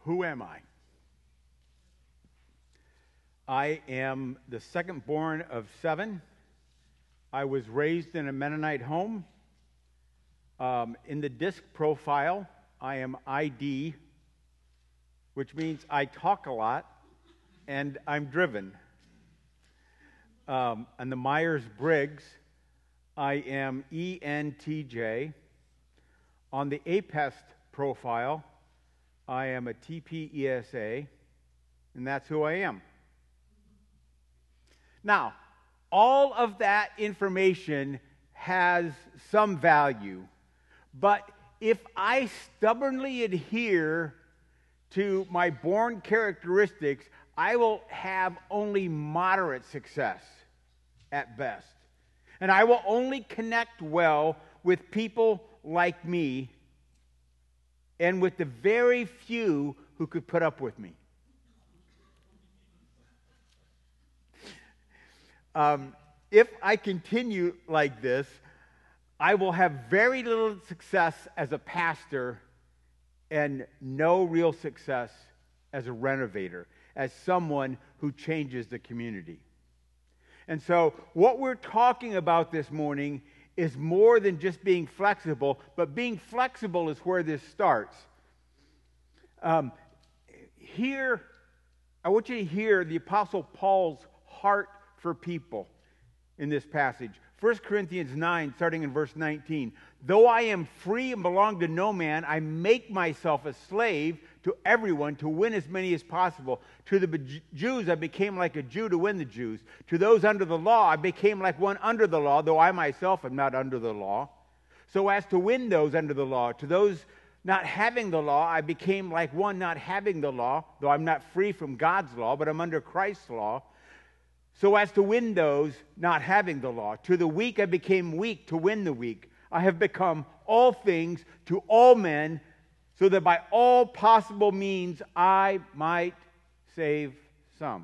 Who am I? I am the second born of 7. I was raised in a Mennonite home. In the disc profile, I am ID, which means I talk a lot and I'm driven. On the Myers-Briggs, I am ENTJ. On the APEST profile, I am a TPESA, and that's who I am. Now, all of that information has some value, but if I stubbornly adhere to my born characteristics, I will have only moderate success at best. And I will only connect well with people like me and with the very few who could put up with me. If I continue like this, I will have very little success as a pastor and no real success as a renovator, as someone who changes the community. And so what we're talking about this morning is more than just being flexible, but being flexible is where this starts. Here, I want you to hear the Apostle Paul's heart for people in this passage. 1 Corinthians 9, starting in verse 19. Though I am free and belong to no man, I make myself a slave to everyone to win as many as possible. To the Jews, I became like a Jew to win the Jews. To those under the law, I became like one under the law, though I myself am not under the law, so as to win those under the law. To those not having the law, I became like one not having the law, though I'm not free from God's law, but I'm under Christ's law, so as to win those not having the law. To the weak, I became weak to win the weak. I have become all things to all men, so that by all possible means I might save some.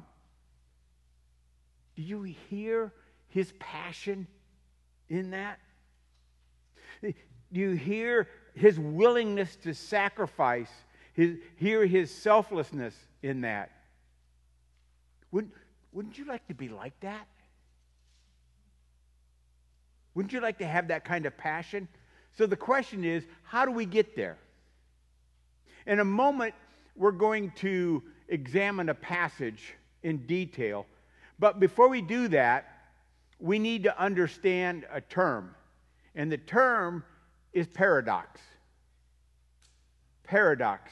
Do you hear his passion in that? Do you hear his willingness to sacrifice? Hear his selflessness in that? Wouldn't you like to be like that? Wouldn't you like to have that kind of passion? So the question is, how do we get there? In a moment, we're going to examine a passage in detail. But before we do that, we need to understand a term. And the term is paradox. Paradox.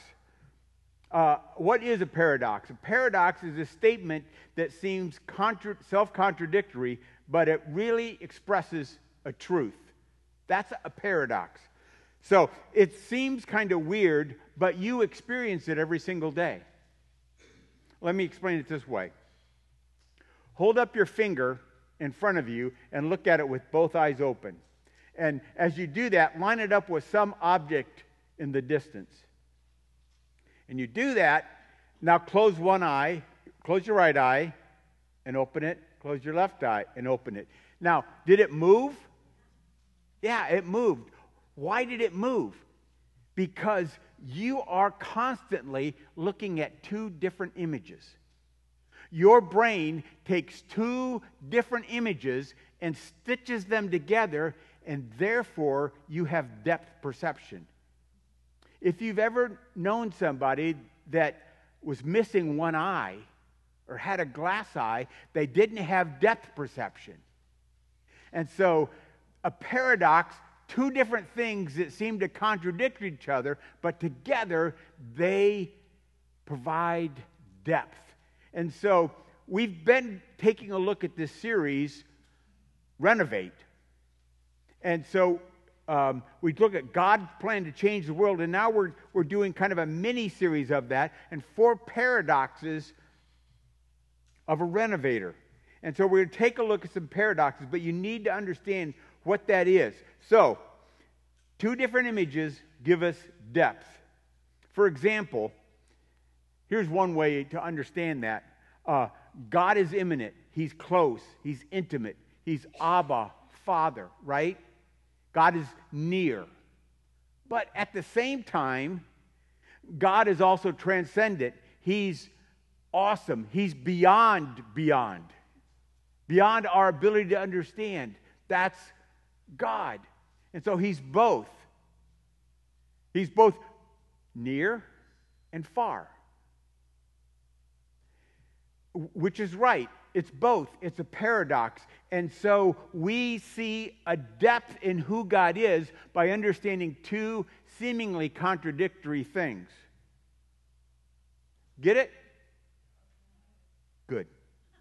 What is a paradox? A paradox is a statement that seems self-contradictory, but it really expresses a truth. That's a paradox. So it seems kind of weird, but you experience it every single day. Let me explain it this way. Hold up your finger in front of you and look at it with both eyes open. And as you do that, line it up with some object in the distance. And you do that, now close one eye, close your right eye and open it, close your left eye and open it. Now, did it move? Yeah, it moved. Why did it move? Because you are constantly looking at two different images. Your brain takes two different images and stitches them together, and therefore you have depth perception. If you've ever known somebody that was missing one eye or had a glass eye, they didn't have depth perception. And so a paradox, two different things that seem to contradict each other, but together they provide depth. And so we've been taking a look at this series, Renovate. And so we look at God's plan to change the world, and now we're doing kind of a mini-series of that, and 4 paradoxes of a renovator. And so we're going to take a look at some paradoxes, but you need to understand what that is. So, 2 different images give us depth. For example, here's one way to understand that. God is immanent. He's close. He's intimate. He's Abba, Father, right? God is near. But at the same time, God is also transcendent. He's awesome. He's beyond our ability to understand. That's God. And so he's both. He's both near and far. Which is right. It's both. It's a paradox. And so we see a depth in who God is by understanding two seemingly contradictory things. Get it? Good.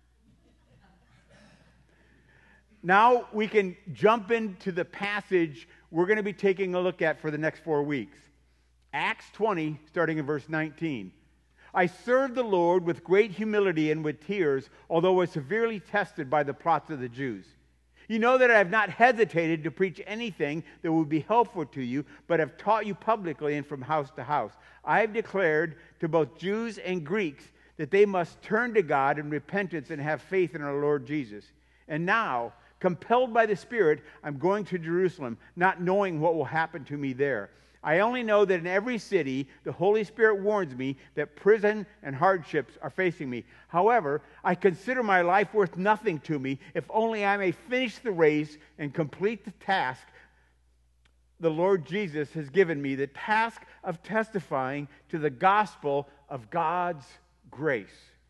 Now we can jump into the passage we're going to be taking a look at for the next 4 weeks. Acts 20, starting in verse 19. I served the Lord with great humility and with tears, although I was severely tested by the plots of the Jews. You know that I have not hesitated to preach anything that would be helpful to you, but have taught you publicly and from house to house. I have declared to both Jews and Greeks that they must turn to God in repentance and have faith in our Lord Jesus. And now, compelled by the Spirit, I'm going to Jerusalem, not knowing what will happen to me there. I only know that in every city, the Holy Spirit warns me that prison and hardships are facing me. However, I consider my life worth nothing to me if only I may finish the race and complete the task the Lord Jesus has given me, the task of testifying to the gospel of God's grace.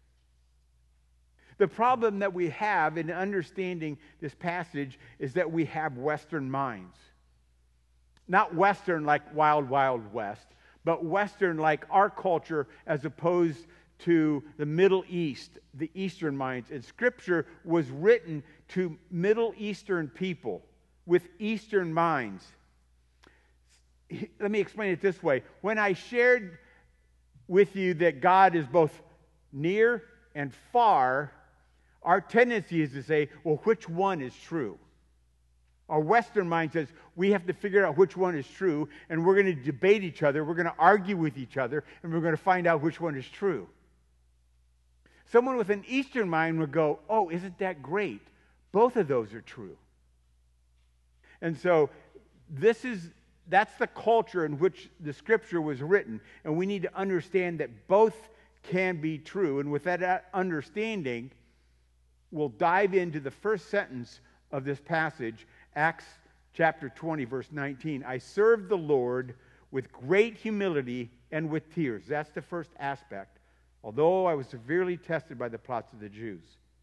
The problem that we have in understanding this passage is that we have Western minds. Not Western like Wild Wild West, but Western like our culture as opposed to the Middle East, the Eastern minds. And Scripture was written to Middle Eastern people with Eastern minds. Let me explain it this way. When I shared with you that God is both near and far, our tendency is to say, well, which one is true? Our Western mind says we have to figure out which one is true, and we're going to debate each other, we're going to argue with each other, and we're going to find out which one is true. Someone with an Eastern mind would go, oh, isn't that great? Both of those are true. And so that's the culture in which the Scripture was written, and we need to understand that both can be true. And with that understanding, we'll dive into the first sentence of this passage, Acts chapter 20, verse 19. I served the Lord with great humility and with tears. That's the first aspect. Although I was severely tested by the plots of the Jews.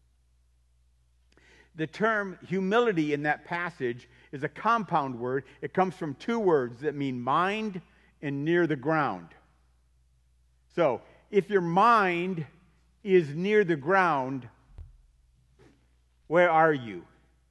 The term humility in that passage is a compound word. It comes from two words that mean mind and near the ground. So, if your mind is near the ground, where are you?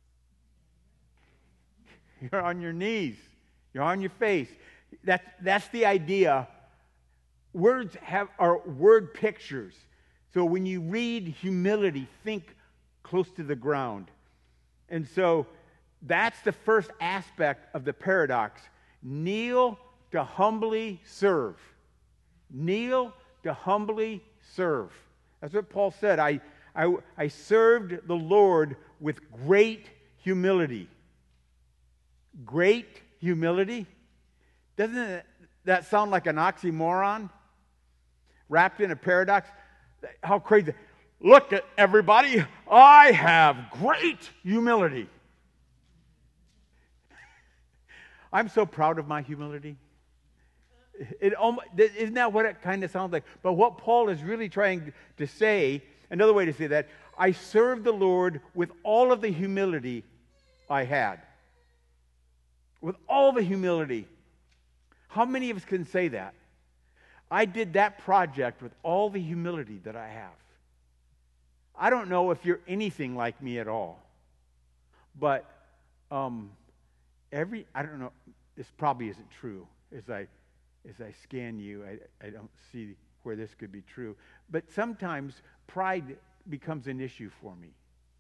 You're on your knees. You're on your face. That's the idea. Words are word pictures. So when you read humility, think close to the ground. And so that's the first aspect of the paradox. Kneel to humbly serve. Kneel to humbly serve. That's what Paul said. I served the Lord with great humility. Great humility? Doesn't that sound like an oxymoron? Wrapped in a paradox? How crazy. Look at everybody. I have great humility. I'm so proud of my humility. Isn't that what it kind of sounds like? But what Paul is really trying to say, another way to say that, I served the Lord with all of the humility I had. With all the humility. How many of us can say that? I did that project with all the humility that I have. I don't know if you're anything like me at all. But I don't know, this probably isn't true. As I scan you, I don't see where this could be true. But sometimes pride becomes an issue for me.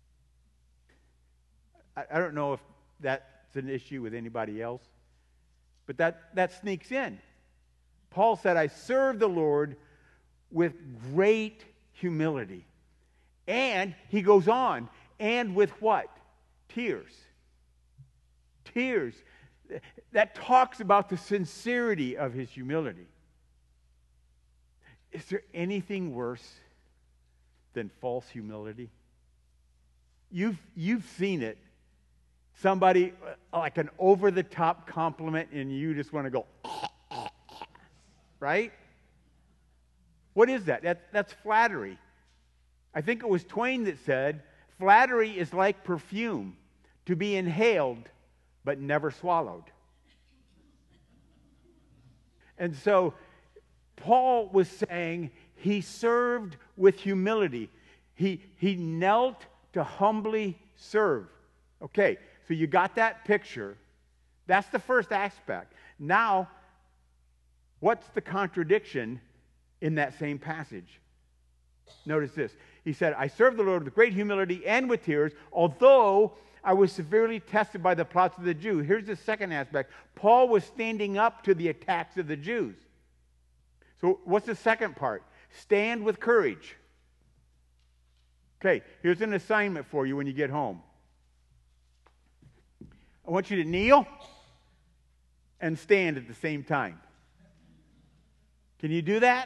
I don't know if that's an issue with anybody else. But that sneaks in. Paul said, I serve the Lord with great humility. And he goes on, and with what? Tears. Tears. That talks about the sincerity of his humility. Is there anything worse than false humility? You've seen it. Somebody, like an over-the-top compliment, and you just want to go, right? What is that? That's flattery. I think it was Twain that said, flattery is like perfume, to be inhaled but never swallowed. And so Paul was saying he served with humility. He knelt to humbly serve. Okay, so you got that picture. That's the first aspect. Now, what's the contradiction in that same passage? Notice this. He said, I served the Lord with great humility and with tears, although I was severely tested by the plots of the Jews. Here's the second aspect. Paul was standing up to the attacks of the Jews. So what's the second part? Stand with courage. Okay, here's an assignment for you when you get home. I want you to kneel and stand at the same time. Can you do that?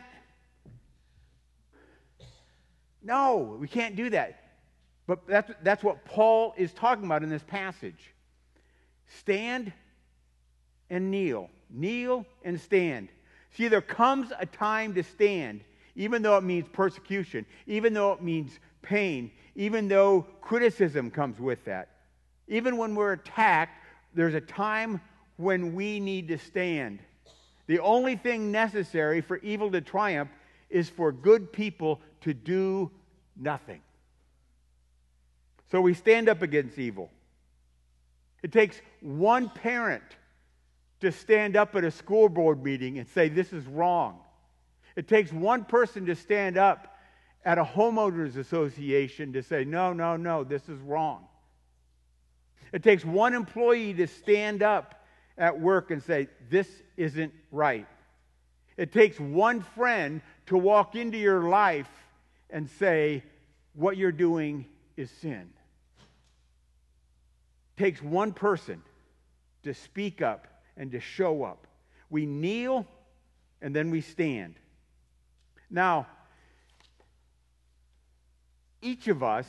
No, we can't do that. But that's what Paul is talking about in this passage. Stand and kneel. Kneel and stand. See, there comes a time to stand, even though it means persecution, even though it means pain, even though criticism comes with that. Even when we're attacked, there's a time when we need to stand. The only thing necessary for evil to triumph is for good people to do nothing. So we stand up against evil. It takes one parent to stand up at a school board meeting and say, this is wrong. It takes one person to stand up at a homeowners association to say, no, this is wrong. It takes one employee to stand up at work and say, this isn't right. It takes one friend to walk into your life and say, what you're doing is sin. It takes one person to speak up and to show up. We kneel and then we stand. Now, each of us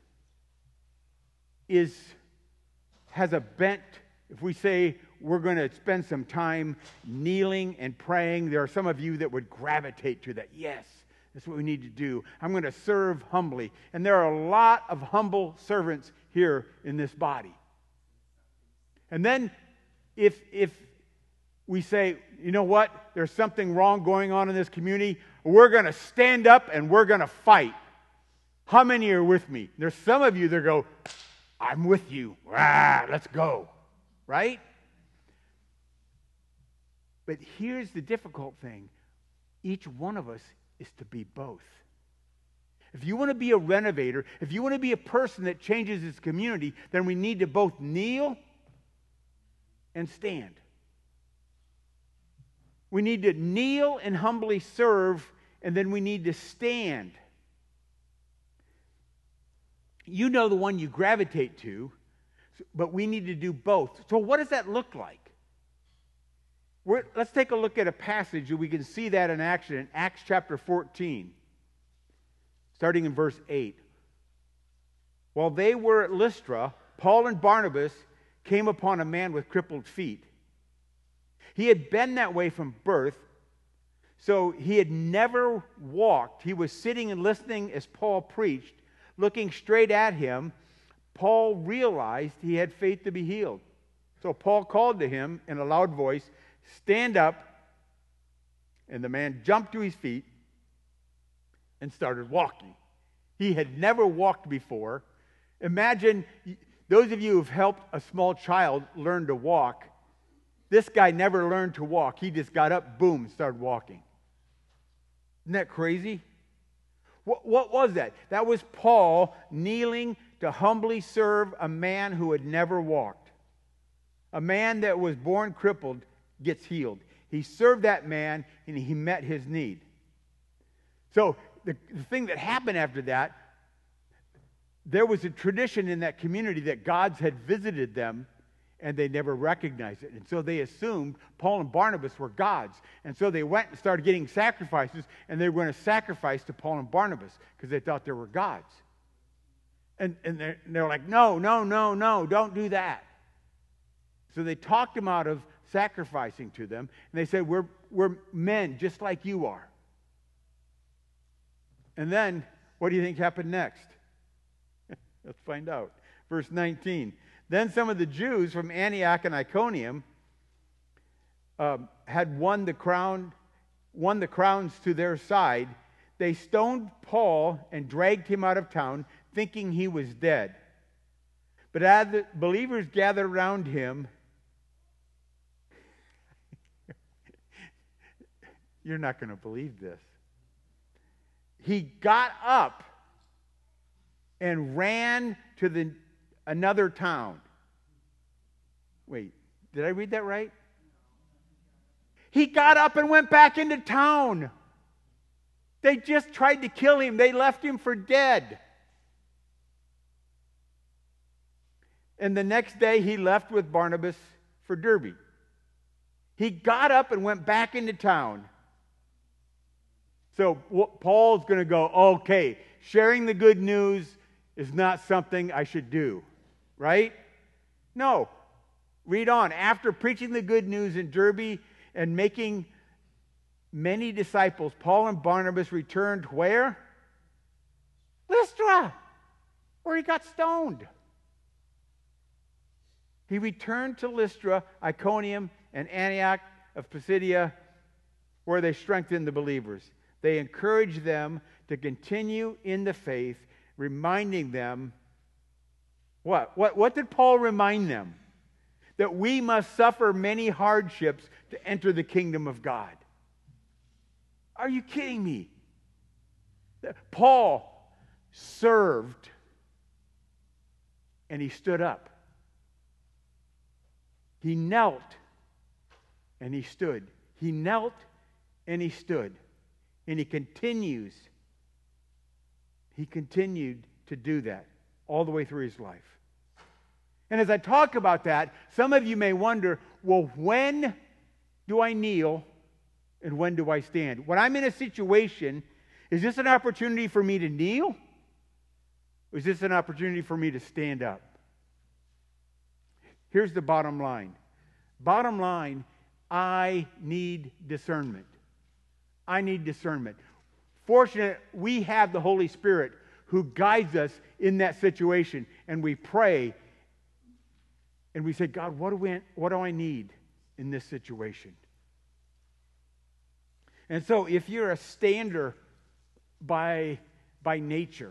has a bent. If we say we're going to spend some time kneeling and praying, there are some of you that would gravitate to that. Yes, that's what we need to do. I'm going to serve humbly. And there are a lot of humble servants here in this body. And then if we say, you know what, there's something wrong going on in this community, we're going to stand up and we're going to fight. How many are with me? There's some of you that go, I'm with you. Rah, let's go. Right? But here's the difficult thing. Each one of us is to be both. If you want to be a renovator, if you want to be a person that changes this community, then we need to both kneel and stand. We need to kneel and humbly serve, and then we need to stand. You know the one you gravitate to, but we need to do both. So what does that look like? Let's take a look at a passage where we can see that in action in Acts chapter 14, starting in verse 8. While they were at Lystra, Paul and Barnabas came upon a man with crippled feet. He had been that way from birth, so he had never walked. He was sitting and listening as Paul preached. Looking straight at him, Paul realized he had faith to be healed. So Paul called to him in a loud voice, stand up, and the man jumped to his feet and started walking. He had never walked before. Imagine, those of you who've helped a small child learn to walk, this guy never learned to walk. He just got up, boom, started walking. Isn't that crazy? What was that? That was Paul kneeling to humbly serve a man who had never walked. A man that was born crippled gets healed. He served that man and he met his need. So the thing that happened after that, there was a tradition in that community that gods had visited them And they never recognized it. And so they assumed Paul and Barnabas were gods. And so they went and started getting sacrifices, and they were going to sacrifice to Paul and Barnabas because they thought they were gods. And they're like, no, don't do that. So they talked them out of sacrificing to them. And they said, we're men just like you are. And then, what do you think happened next? Let's find out. Verse 19. Then some of the Jews from Antioch and Iconium had won the crowns to their side. They stoned Paul and dragged him out of town, thinking he was dead. But as the believers gathered around him, you're not going to believe this. He got up and ran to another town. Wait, did I read that right? He got up and went back into town. They just tried to kill him. They left him for dead. And the next day he left with Barnabas for Derbe. He got up and went back into town. So Paul's going to go, okay, sharing the good news is not something I should do, right? No. Read on. After preaching the good news in Derbe and making many disciples, Paul and Barnabas returned where? Lystra, where he got stoned. He returned to Lystra, Iconium, and Antioch of Pisidia, where they strengthened the believers. They encouraged them to continue in the faith, reminding them, what did Paul remind them? That we must suffer many hardships to enter the kingdom of God. Are you kidding me? Paul served and he stood up. He knelt and he stood. He knelt and he stood. And he continued to do that all the way through his life. And as I talk about that, some of you may wonder, well, when do I kneel and when do I stand? When I'm in a situation, is this an opportunity for me to kneel? Or is this an opportunity for me to stand up? Here's the bottom line. Bottom line, I need discernment. I need discernment. Fortunately, we have the Holy Spirit who guides us in that situation. And we pray and we say, God, what do I need in this situation? And so if you're a stander by nature,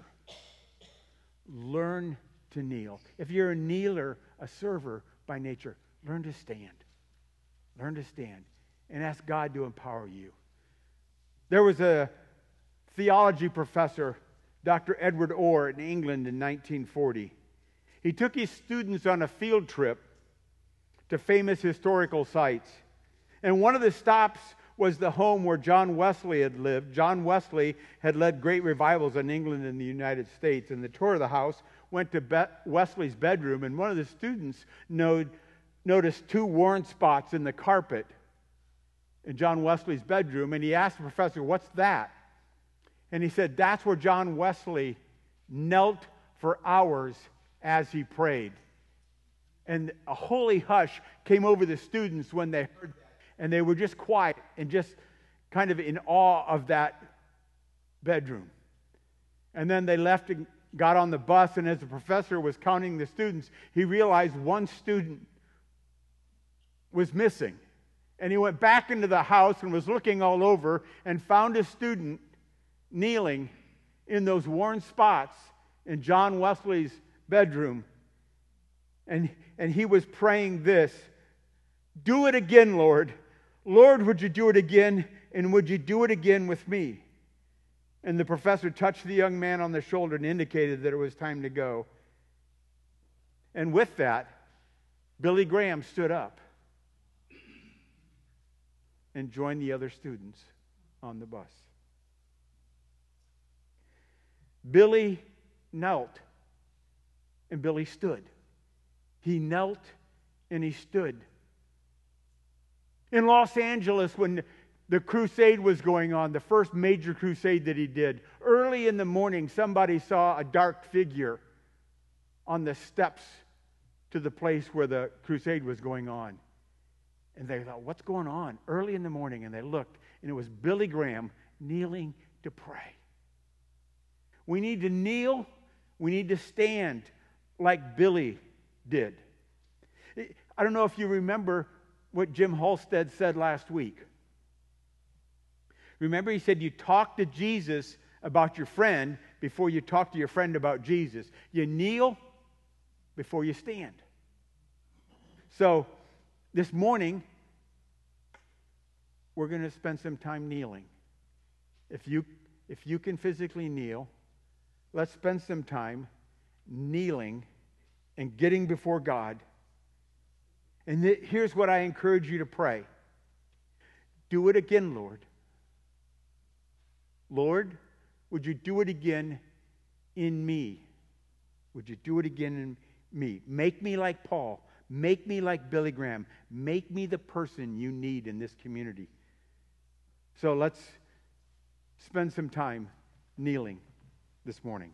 learn to kneel. If you're a kneeler, a server by nature, learn to stand. Learn to stand and ask God to empower you. There was a theology professor, Dr. Edward Orr, in England in 1940. He took his students on a field trip to famous historical sites. And one of the stops was the home where John Wesley had lived. John Wesley had led great revivals in England and the United States. And the tour of the house went to Wesley's bedroom, and one of the students noticed two worn spots in the carpet in John Wesley's bedroom, and he asked the professor, "What's that?" And he said, "That's where John Wesley knelt for hours as he prayed." And a holy hush came over the students when they heard that, and they were just quiet and just kind of in awe of that bedroom. And then they left and got on the bus, and as the professor was counting the students, he realized one student was missing. And he went back into the house and was looking all over and found a student kneeling in those worn spots in John Wesley's bedroom. And he was praying this, "Do it again, Lord. Lord, would you do it again? And would you do it again with me?" And the professor touched the young man on the shoulder and indicated that it was time to go. And with that, Billy Graham stood up and joined the other students on the bus. Billy knelt and Billy stood. He knelt and he stood. In Los Angeles, when the crusade was going on, the first major crusade that he did, early in the morning, somebody saw a dark figure on the steps to the place where the crusade was going on. And they thought, what's going on? Early in the morning, and they looked, and it was Billy Graham kneeling to pray. We need to kneel. We need to stand like Billy did. I don't know if you remember what Jim Halstead said last week. Remember, he said you talk to Jesus about your friend before you talk to your friend about Jesus. You kneel before you stand. So, this morning, we're going to spend some time kneeling. If you can physically kneel, let's spend some time kneeling and getting before God. And here's what I encourage you to pray. Do it again, Lord. Lord, would you do it again in me? Would you do it again in me? Make me like Paul. Make me like Billy Graham. Make me the person you need in this community. So let's spend some time kneeling this morning.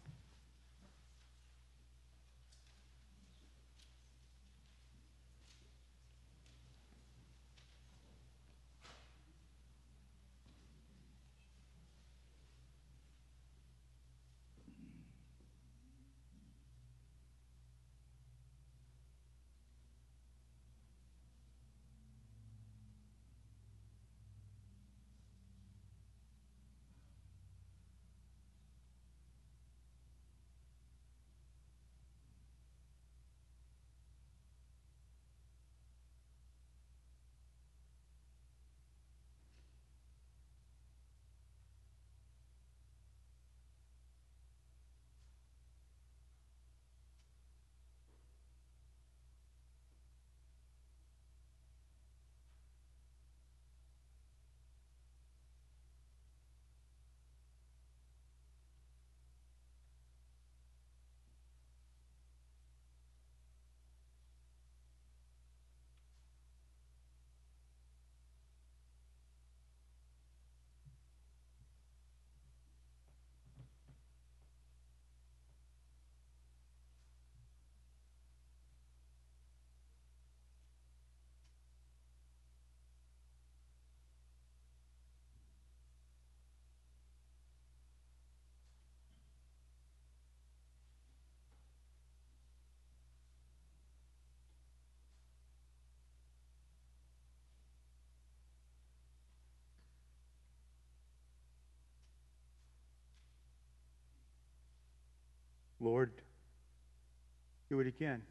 Lord, do it again.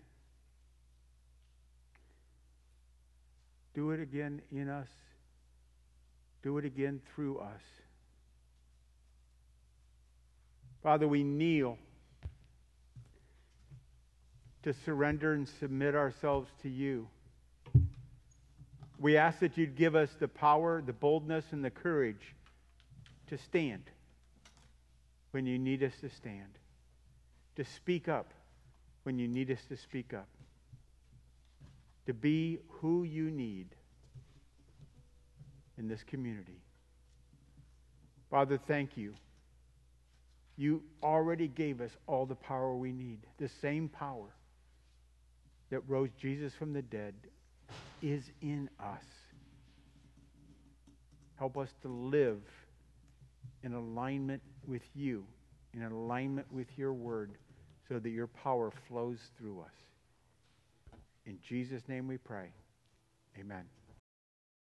Do it again in us. Do it again through us. Father, we kneel to surrender and submit ourselves to you. We ask that you'd give us the power, the boldness, and the courage to stand when you need us to stand, to speak up when you need us to speak up, to be who you need in this community. Father, thank you. You already gave us all the power we need. The same power that rose Jesus from the dead is in us. Help us to live in alignment with you, in alignment with your word, so that your power flows through us. In Jesus' name we pray. Amen.